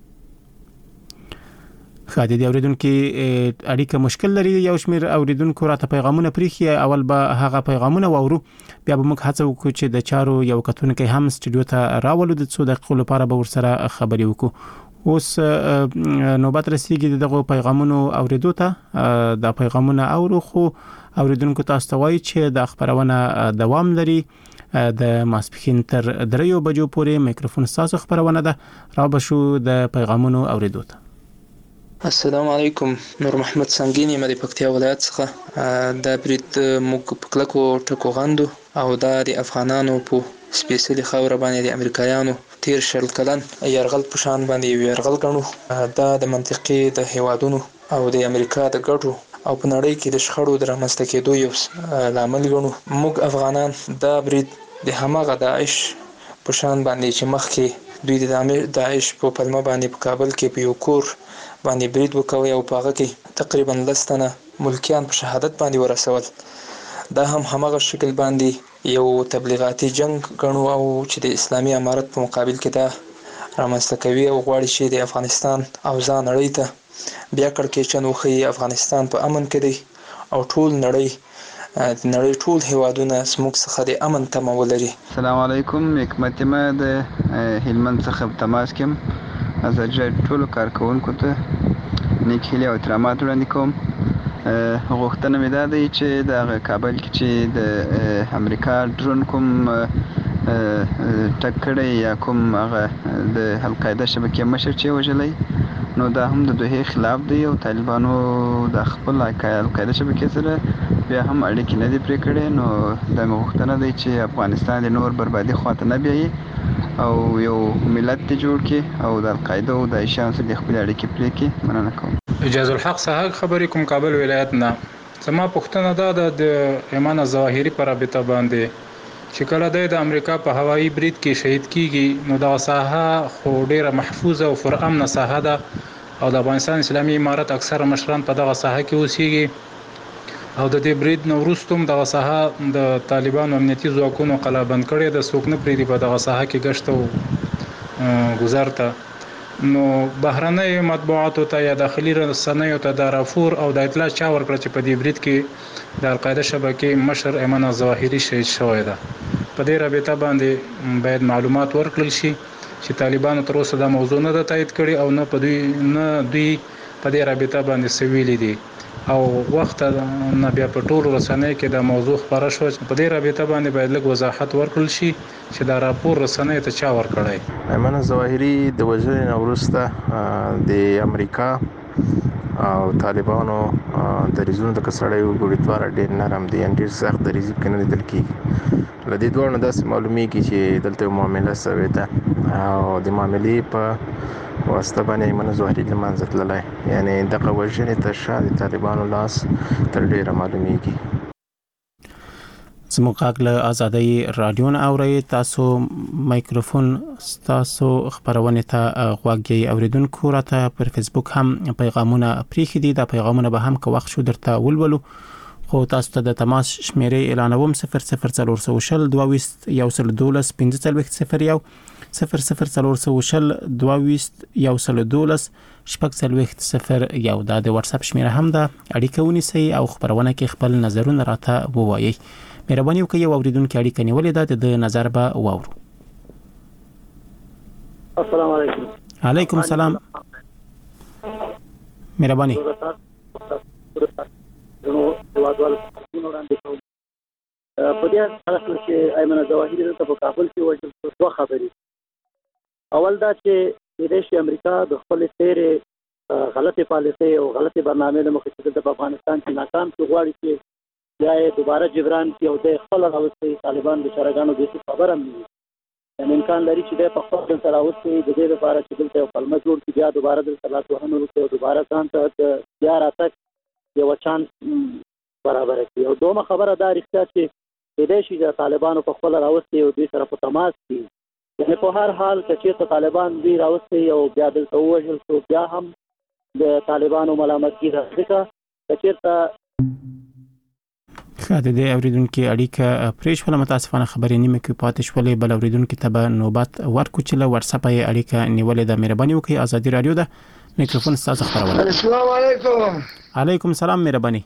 خاطر دې اوریدونکو اړیکه مشکل لري یو شمیر اوریدونکو راته پیغامونه پریخي اول به هغه پیغامونه وورو بیا به موږ هڅه وکړو چې د چارو یو کتونکو هم سټوډیو ته راولو د څو دقیقو لپاره به ورسره خبرې وکړو. اوس نوبت رسیدي دغه پیغامونو اوریدو ته د پیغامونه اورو خو اوریدونکو تاسو ته وایي چې د خبرونه دوام لري د ماسپخین تر دریو بجو پورې میکروفون تاسو خبرونه ده را بشو د پیغامونو اوریدو ته. السلام علیکم نور محمد سنگین یم د پکتیا ولایت څخه د برید موږ په کلکو ټکو غندو او دا د افغانانو په سپیشلی خاوره باندې د امریکایانو تیر شل کلن یرغل په شان باندې یرغل غنو دا د منطقي د هیوادونو او د امریکا د ګټو او په نړۍ کې د شخړو د رامنځته کېدو یو لامل غنو. موږ افغانان دا برید د هماغه داعش په شان باندې چې مخکې دوی د داعش په پلمه باندې په کابل کې په یو کور باندې برید وکوي او په هغه کې تقریبا لس تنه ملکیان په شهادت باندې ورسول دا هم هماغه شکل باندې یو تبلیغاتي جنگ غنو او چې د اسلامي امارت په مقابل کې دا رامنځته کوي او غواړي چې د افغانستان او ځان نړۍ ته بیا کړکېچن وښیي افغانستان په امن کې دی او ټول نړۍ د نړۍ ټول هیوادونه زموږ څخه د امن تمه ولري. السلام علیکم حکمت ما د هلمند څخه تماس کوم ازادي راډیو ټولو کارکوونکو ته نیک هیلې او احترامات وړاندې کوم. غوښتنه مې دا دی چې د هغه کابل کې چې د امریکا ډرون کوم ټک کړی یا کوم هغه د القاعده شبکې مشر چې وژلی، نو دا هم د دوی خلاف دی او طالبانو د خپل القاعده شبکې سره بیا هم اړیکې نه دي پرې کړې. نو دا مې غوښتنه دی چې افغانستان د نور بربادي خواته نه بیایي او یو ملت ته جوړ کړي او د القاعده او د داعشیانو سره د خپل اړیکې پرې کړي. مننه کوم. اجازه الحق صاحب خبرې کوم کابل ولایت نه. زما پوښتنه دا ده د ایمان ظواهري پر رابطه باندې چې کله د امریکا په هوایي برید کې شهید کیږي، نو دا ساحه خو ډیره محفوظه او پرامن ساحه ده او د افغانستان اسلامي امارت اکثره مشران په دغه ساحه کې اوسېږي او د دې برید نو وروسته هم دغه ساحه د طالبانو امنیتي ځواکونو قلابند کړې ده. څوک نه پرېږدي په دغه ساحه کې ګشت او ګذر ته. نو بهرنۍ مطبوعاتو ته یا داخلي رسنیو ته دا راپور او د اطلاع چا ورکړه چې په دې برید کې د القاعده شبکې مشر ایمان ظواهري شهید شوی ده؟ په دې رابطه باندې باید معلومات ورکړل شي چې طالبانو تر اوسه دا موضوع نه ده تایید کړې او نه په دوی نه دوی په دې رابطه باندې سویلي دي او وخت نه بیا په ټولو رسنیو کې دا موضوع خبره شو چې په دې رابطه باندې باید لږ وضاحت ورکړل شي چې دا راپور رسنیو ته چا ورکړی. ایمان ظواهري د وژنې نه وروسته د امریکا او طالبانو دریځونو ته کسړی وګوري دواړه ډېر نرم دي، ډېر سخت دریځ کې نه لیدل کېږي. له دې دواړو نه داسې معلومیږي چې دلته یو معامله سوې ده او د معاملې په واسطه باندې ایمان ظواهري له منځه تللی، یعنې دغه وژنې تر شا د طالبانو لاس تر ډېره معلومیږي. زموږ غږ له ازادۍ رادیو نه اورئ. تاسو مایکروفون تاسو خبرونه ته غوږ یې اوریدونکو راته پر فیسبوک هم پیغامونه پریښي دي. دا پیغامونه به هم که وخت شو درته ولولو، خو تاسو ته د تماس شمیرې اعلانوم: صفر صفر څلور شل دوه یو سل دولس پنځه څلوېښت صفر یو صفر صفر څلور شل دوه یو سل دولس شپږ څلوېښت صفر یو. دا د واتس اپ شمیره هم ده. اړیکه ونیسئ او خبرونه کې خپل نظرونه راته ووایئ. مهرباني وکړئ یو اوریدونکو اړیکه نیولې ده، د نظر به واورو. السلام علیکم. علیکم السلام. مهرباني. په دې حالت کې ایمان ظواهري ته په کابل کې وژل دوه خبرې. اول دا چې د امریکا د خپل تیرې غلطي پالیسۍ او غلطي برنامه له مخې د افغانستان کې ناکام شو، غواړي چې یا دوباره جبران کې او د خپل راوستي طالبان د شرګانو د خبره هم نه یعنی امکان لري چې د خپل سره راوستي د دې لپاره چې دلته یو کلمه جوړ کړي، بیا دوباره د صلاح وهنه وکړي او دوباره ځان ته بیا راتګ یو چانس برابر کړي. او دومره خبره دا رښتیا چې د دې شي د طالبانو په خپل راوستي او د سره په تماس کې، یعنی په هر حال چې طالبان دی راوستي او بیا دلته وژل شو، بیا هم د طالبانو ملامتګي راځي چې خاطر دې اوریدونکو اړیکه پریش ولا متاسفانه خبرې نیمه کې پاتې شولې. بل اوریدونکو ته به نوبت ورکو چې له واتس اپ یې اړیکه نیولې ده. مهرباني وکړئ. ازادي رادیو ده، میکروفون تاسو خبرونه. السلام علیکم. علیکم السلام. مهرباني.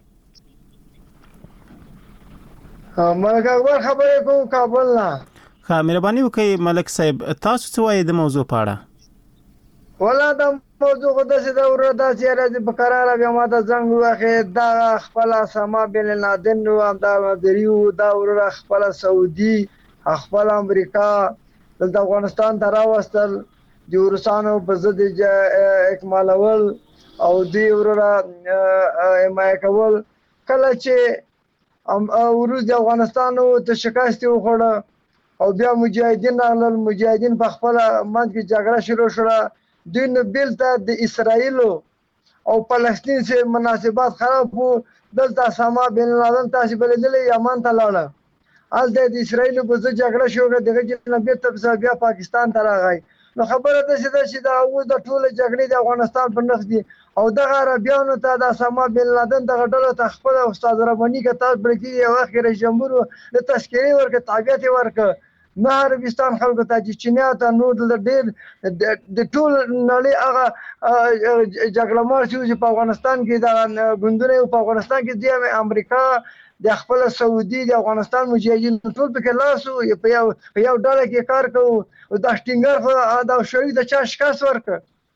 ملک اکبر خبرې کوم کابل نه. ها مهرباني وکړئ ملک صاحب، تاسو څه وایي د موضوع په اړه؟ ولا د موضوع خو داسې د ورته چې راځي په قرار بیا ما ته زنګ واخې دا خپل سما بن لادن نو دا مدریو دا ور خپل سعودي خپل امریکا د افغانستان ته راوستل د روسانو په ضد اکمالول او دی ورته حمایت کول. کله چې روس د افغانستان ته شکست وخوړه او بیا مجاهدین راغلل، مجاهدین په خپل منځ کې جګړه شروع شوه. دوی نه بیلته د اسرائیل او فلسطین سره مناسبات خراب وو. دلته سما بن لادن تاسو بلدلې یمن ته لاړه، الته د اسرائیل په ځای جګړه شوه، دغه جنبه ته بیا پاکستان ته راغی. نو خبره ده چې دا اوس د ټوله جګړې د افغانستان په نخ دي او دغه عربیانو ته د سما بن لادن دغه ډله ته خپل استاد رباني کې تاسو برګي یو اخر جمهور د تشکیل ورکه تابعیت ورکه نه عربستان خلکو ته چې چینیا ته نور د ډېر د ټول نړۍ هغه جګړه مار چې په افغانستان کې د غوندره په افغانستان کې د امریکا د خپل سعودي د افغانستان مجاهدین ټول په کې لاسو په یو په یو ډله کې کار کوي او د شټینګر خو دا شوی د چا شکاس ورک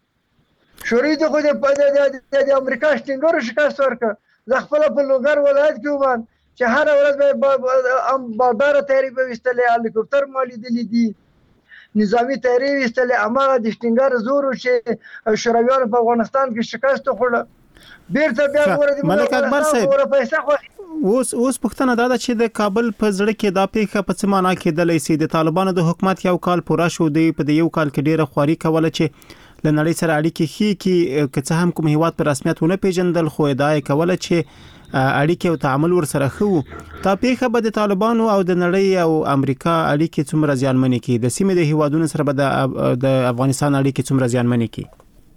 شوروي د خو د امریکا شټینګر شکست ورکړ. د خپل په لوګر ولایت کې ومان چې هر ورځ به بادار تیاری به وستلې، هلیکوپټر مالي دي دي نظامی تیاری وستلې. امغه د شټینګر زور چې شورویانو په افغانستان کې شکست وخوړه بیرته بیا ورته ملک اکبر صاحب اوس اوس پښتنه دا چې د کابل په زړه کې دا پیښه په څه معنا کې د لیسي د طالبانو د حکومت یو کال پوره شو دی، په یو کال کې ډیره خواري کوله چې له نړۍ سره اړیکې خې کې که څه هم کوم هیواد په رسمیت ونه پیژندل، خو دا کوله چې اړیکې او تعامل ورسره خو تا پیښه به د طالبانو او د نړۍ او امریکا اړیکې څومره زیانمنې کی، د سیمې د هیوادونو سره به د افغانستان اړیکې څومره زیانمنې کی.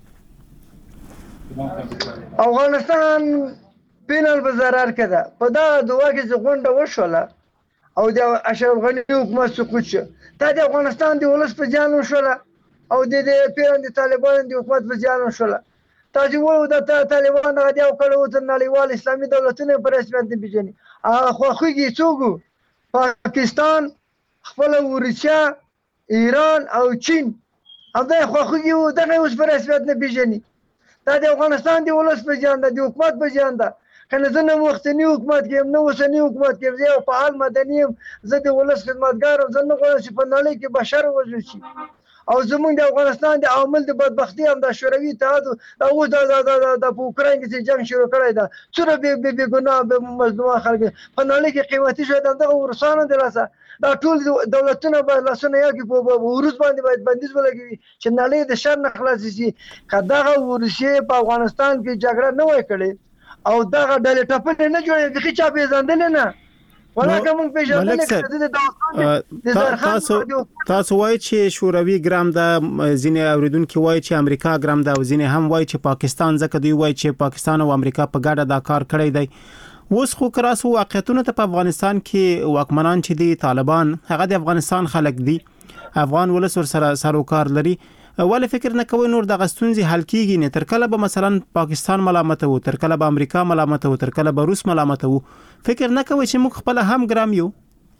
افغانستان پینل په zarar کده په دا دوه کې څنګه وشوله او د اشرف غنی حکومت سقوط شو، دا د افغانستان د ولس په جان وشوله او د پیران د طالبانو د حکومت په جان وشوله. تاسو وایو د طالبانو غدي او کله وته نړیوال اسلامي دولتونه پر رسمیت نه پیژني. خو خوږي څوک پاکستان خپل ورچا ایران او چین هم دا خو خوږي دغه اوس پر رسمیت نه پیژني. دا د افغانستان د ولس په جان ده، د حکومت په جان ده. کنه زه نه وختنی حکومت کې نه وسنی حکومت کې زه په فعال مدني زه د ولس خدمتګار زه نه غواړم چې په نړۍ کې بشر وژل شي. او زمونږ د افغانستان د عامل د بدبختی هم د شوروي اتحاد او د د اوکراین کې جنگ شروع کړی دا څوره به به ګناه به مظلوم خلک په نړۍ کې قیمتي شوی دغه ورسانه دراسه دا ټول دولتونه به لاسونه یو کې په ورس باندې باید بندیز ولګوي چې نړۍ د شر نه خلاص شي. کداغه ورشي په افغانستان کې جګړه نه وای کړي او دغه ډلې ټپل نه جوړې د خچا پیژندل نه ولکه مونږ پیژندل کړه. تاسو تاسو وایي چې شوروي ګرام د ځینې اوریدونکو وایي چې امریکا ګرام د ځینې هم وایي چې پاکستان ځکه دوی وایي چې پاکستان او امریکا په ګډه دا کار کړی دی. اوس خو کراسو واقعیتونه ته په افغانستان کې واکمنان چې دي طالبان هغه د افغانستان خلک دي، افغان ولس سره سروکار لري. ول فکر نه کوي نور د غستونځي حل کیږي نه، تر کله به مثلا پاکستان ملامت وو، تر کله به امریکا ملامت وو، تر کله به روس ملامت وو. فکر نه کوي چې موږ خپل هم ګرام یو.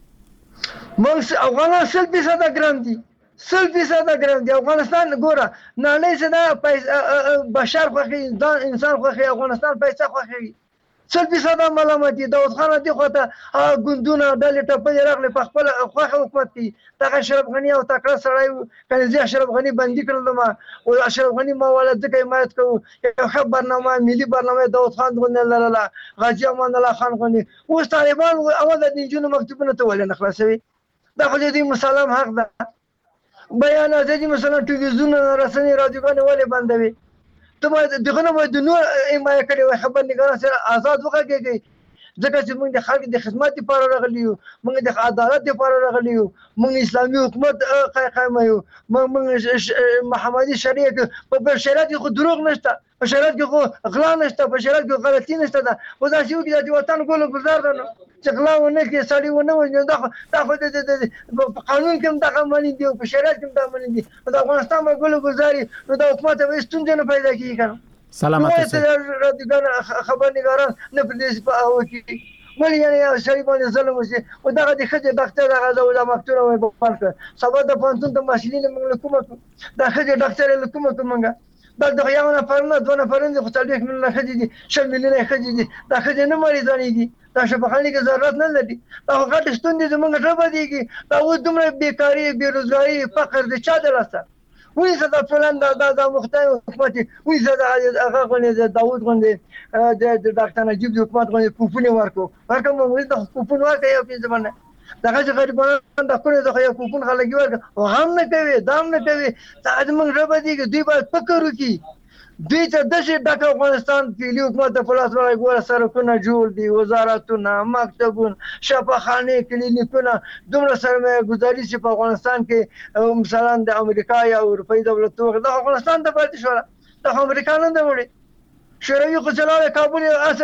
موږ افغانان سل فیصد ګرام دي، سل فیصد ګرام دي. افغانستان ګوره نړۍ سره بشر خوخي انسان خوخي افغانستان پیسې خوخي سل فیصد ملامت دي. داود خان دي خو ته ګوندونه ډلې ټپلې راغلي په خپل خوخه حکومت کې دغه اشرف غنی او تکړه سړی کنه زه اشرف غنی بندي کړل ما او اشرف غنی ما ولادت کې حمایت کوو. یو خبر برنامه ملي برنامه داود خان غنی لاله غازی امان الله خان غنی اوس طالبان اول د نجونو مکتوبونه ته ولې نه خلاصوي. دا خو دې مسالم حق ده. بیان ازادي مثلا ټلویزیون رسنۍ رادیوګان ولې بندوي؟ ته باید دغه نه د نور ایمای کړي وي خبر نگاران سره آزاد وکړي ځکه چې موږ د خلک د خدمت لپاره راغلی یو، موږ د عدالت لپاره راغلی یو، موږ اسلامي حکومت قائم یو، موږ محمدي شریعت په شریعت کې خو دروغ نشته، په شریعت کې خو غلا نشته، په شریعت کې غلطي نشته. دا او دا چې د وطن ګل گزار ده چې غلا ونه کې سړی ونه وځي دا دا خو د قانون کې دا مانی دی او په شریعت کې دا مانی دی. د افغانستان په ګل گزاري نو د حکومت به ستونزې نه پیدا کیږي کنه. سلامت اوسئ. خبر نگاران نه پردیس په او کې ولی یعنی سړی باندې ظلم وشي او دغه د خځه ډاکټر هغه د مکتوب وای په پارک سبا د پانتون د ماشینین موږ کومه د خځه ډاکټر له کومه کومه بل دغه یو نفر نه دوه نفر نه خو تلويخ من خځه دي شل مليونه خځه دي دا خځه نه مریضانی دي دا شفاخانه کې ضرورت نه لري. دا غټ ستوندې زمونږ ټبه ديږي دا و دومره بیکاری بیروزګاری فقر د چا درسته وې زدا فلان دا دا مختار حکومت وې زدا هغه غونې د داوود غونې د ډاکټر نجیب حکومت غونې کوپونه ورکو ورکه موږ د کوپون ورکه یو په زمانه دغه چې غریبانو د کړو د یو کوپون خلک ورکه او هم نه کوي دام نه کوي دا زمونږ رب دي دوی باید فکر وکړي. دوی ته د شي د افغانستان پیلي حکومت په لاس راغی ګوره سرکونه جوړ دي، وزارتونه، مکتبونه، شفاخانه، کلینیکونه، دومره سرمایه گذاري چې په افغانستان کې مثلا د امریکا یا اروپאי دولتونو د افغانستان د پاتې شو د امریکا نه دی وړي شوروي خو چلاوي کابل اس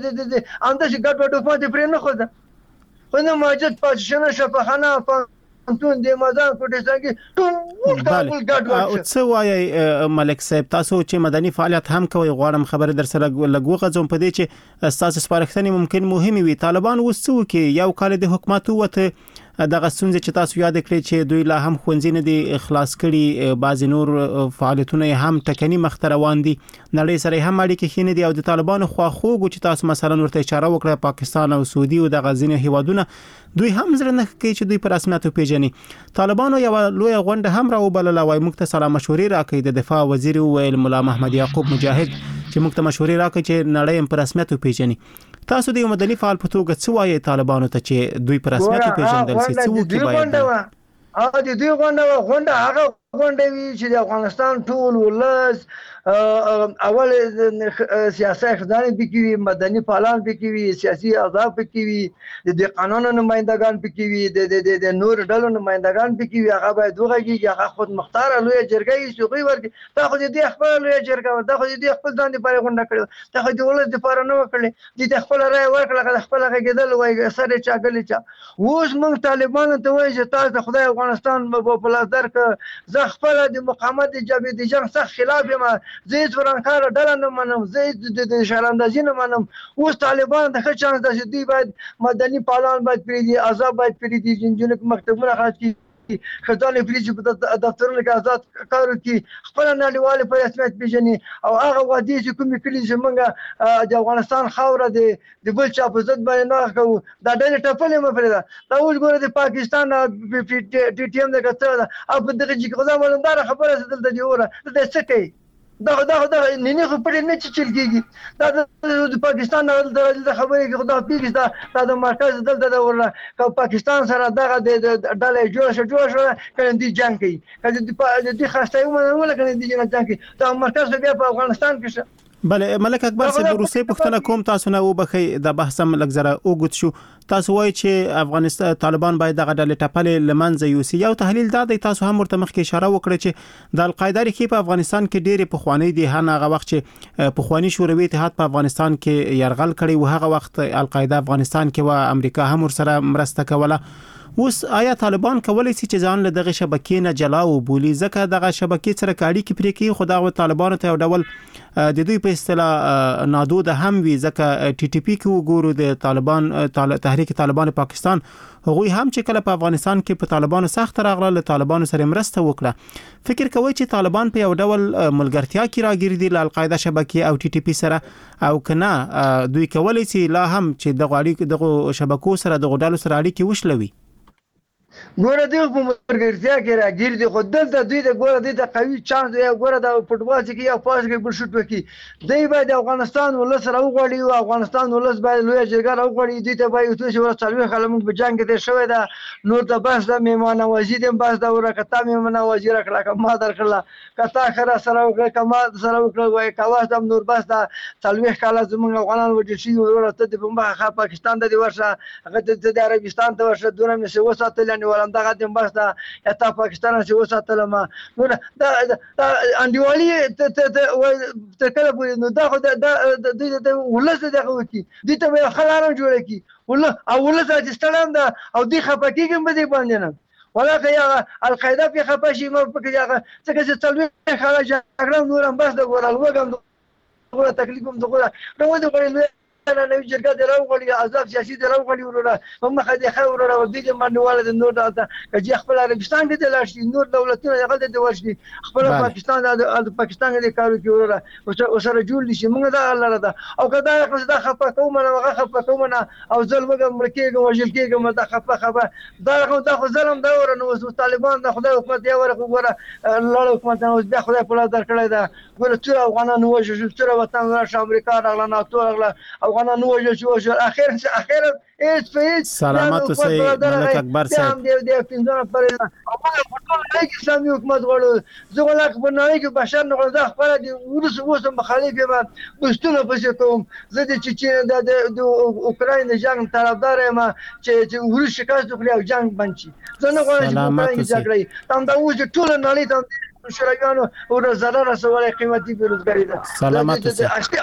انده چې ګډ وډ حکومت پرې نه خوده خو نه ماجد پاتشنه شفاخانه انتون د مازان کوټستان کې ټول کابل ګډ او څه وایي ملک صاحب تاسو چې مدني فعالیت هم کوي غواړم خبره در سره لګو غځم په دې چې تاسو سپارښتنې ممکن مهمه وي. طالبان وسو کې یو کال د حکومت وته دغه ستونزې چې تاسو یاد کړئ چې دوی لا هم خوندې نه دي خلاص کړي، بعض نور فعالیتونه هم ټکني مخ ته روان دي، نړۍ سره هم اړیکې ښې نه دي او د طالبانو خواخوږو چې تاسو مثلا ورته اشاره وکړه پاکستان او سعودي او د غزنی هیوادونه دوی هم زړه نه کوي چې دوی په رسمیت پیژني. طالبانو یو لوی غونډه هم راوبلله وای موږ ته سلام مشورې راکړي. د دفاع وزیر ویل مولا محمد یعقوب مجاهد چې موږ ته مشورې راکړي چې نړۍ په رسمیت پیژني. تاسو د یو مدني فعال په توګه څه وایي طالبانو ته چې دوی په رسمیت پیژندل شي؟ څه وکړي باید؟ ا د دوی غونډه غونډه هغه غونډه وی چې د افغانستان ټول ولس اول سیاسي خدای پکوي، مدني فعالان پکوي، سیاسي احزاب پکوي، د قانون نمائندگان پکوي، د د نور ډلو نمائندگان پکوي. هغه باید وګړي هغه خود مختار لوی جرګې سوغي ورګي. دا خو دې خپل لوی جرګه، دا خو دې خپل ځان لپاره غونډه کړو، دا خو دې ولس لپاره نه وکړي، دې خپل رائے ورکړه، خپل غږیدل وای سره چا غلي چا. اوس موږ طالبانو ته وایي چې تاسو خدای افغانستان په لاس درک زه خپل د مقاومت جبهه د جنگ څخه خلاف یم، زه هیڅ ورانکار ډله نه منم، زه د شالاندازي نه منم. اوس طالبان د ښه چانس ده چې دوی باید مدني فعالان باید پرېږدي، احزاب باید پرېږدي، جنجونه مکتبونه خلاص کړي، خزانې پرېږدي، په دفترونو کې آزاد کار وکړي، خپل نړیوال په رسمیت پیژني او هغه وعدې چې کومې کړي چې موږ د افغانستان خاوره د بل چا په ضد باندې نه کوو، دا ډلې ټپلې مه پرېږده. دا اوس ګوره د پاکستان ټي ټي ایم د کتره ده او په دغه چې خدا مالنداره خبره ده دلته دی وره دلته څه کوي؟ دا دا دا نه خو پرې نه چل کېږي. دا د پاکستان د خبرې کې خدا پیږي، دا دا د مرکز دلته د ورله که پاکستان سره دغه د ډلې جوړ شو جوړ شو کله دې جنگ کوي، کله دې خاصه یو ولا کله دې جنگ کوي، دا مرکز بیا په افغانستان کې. بله ملک اکبر صاحب د روسي پښتنه کوم تاسو نه وبخي د بحث هم لګزره اوګد شو. تاسو وایي چې افغانستان طالبان باید دغه ډلې ټپلې لمنځه یوسي. یو تحلیل دا دی تاسو هم ورته مخکې اشاره وکړه چې د القاعده ریښې په افغانستان کې ډېرې پخوانی دي، هغه وخت چې پخوانی شوروي اتحاد په افغانستان کې يرغل کړی و هغه وخت القاعده افغانستان کې و امریکا هم ورسره مرسته کوله. اوس آیا طالبان کولای شي چې ځان له دغه شبکې نه جلا وبولي؟ ځکه دغه شبکې سره کاړي کې پرې کې خدا او طالبانو ته یو ډول د دوی په اصطلاح نادود هم وي، ځکه ټي ټي پی کې وګورو د طالبان تحریک طالبان پاکستان هغوی هم چې کله په افغانستان کې په طالبانو سخت راغله له طالبانو سره مرسته وکړه. فکر کوي چې طالبان په یو ډول ملګرتیا کې راګرځي له القاعده شبکې او ټي ټي پی سره، او کنه دوی کولای شي لا هم چې دغه اړیکې دغه شبکو سره دغه ډلو سره اړیکې وشلوي؟ ګوره دوی په مرګرتیا کې راګرځي، خو دلته دوی د ګوره دوی د قوي چانس دی. ګوره د فوټبال کې یو پاس کې بل شوټ وکړي، دوی باید افغانستان ولس راوغړي او افغانستان ولس باید لوی جرګه راوغړي. دوی ته باید چې ورته څلوي خلک په جنگ کې شوی دا نور د بس د میمانه وزیر هم بس دا ورکته میمانه وزیر کړه ما درکړه کتا خره سره وکړه کما سره وکړه وای کاواز د نور بس دا څلوي خلک زمونږ افغانان وجه شي ورته د بمبه پاکستان د ورشه هغه د عربستان ته ورشه دونه مې سو ساتل نه ولم دغه د بس دا تا پاکستان چې وساتل ما نو دا انډیوالي ته کله پوری نو دا د د ولس دغه وکی دي ته خلارم جوړ کی ول او ولس چې ستلم دا او دی خپکیږم به دی باندې نه ولا که القاعده په خپشي مو پکې هغه څنګه چې څلوي خلک جګړه نورم بس د ګورل وګم دغه تکلیفم دغه نو د غوړل انا نوی جرګه دراوغړي احزاب سیاسي دراوغړي ورونه هم خدای خیر ورونه ودی چې منواله د نور د چې خپل عربستان کې د لاشي نور دولتونه هغه د ورشي خپل پاکستان د پاکستان د کارو کې ورونه او سره جوړ شي موږ دا الله ده او کدا خپل دا خپه کوم نه هغه خپه کوم نه او ظلم مرکېږي وجل کېږي دا خپه خبر دا دا خو ظلم دا ورنه اوس طالبان د خدای حکومت یې ورغه ګوره لړ حکومت اوس بیا خدای په لار درکړی دا ګوره ټول افغانان وژل ټول وطن راشه امریکا راغله ناتو راغله افغانان وژل شو اخر اخر هیڅ هیڅ سلامت اوسئ ملک اکبر صاحب دې دې پینځه پر او په ټول کې اسلامي حکومت غواړو زه ولاک په نړۍ کې بشر نه غواړم خپل دې ورس اوسم مخالف یم بستونه پسې کوم زه د چې د اوکراین جنگ طرفدار یم چې ورس شکایت وکړي او جنگ بند شي زه نه غواړم چې اوکراین جګړه تم دا اوس ټول نړۍ ته شرایانو او زړه رسولې قیمتي بیروزګاری ده. سلامت اوسئ.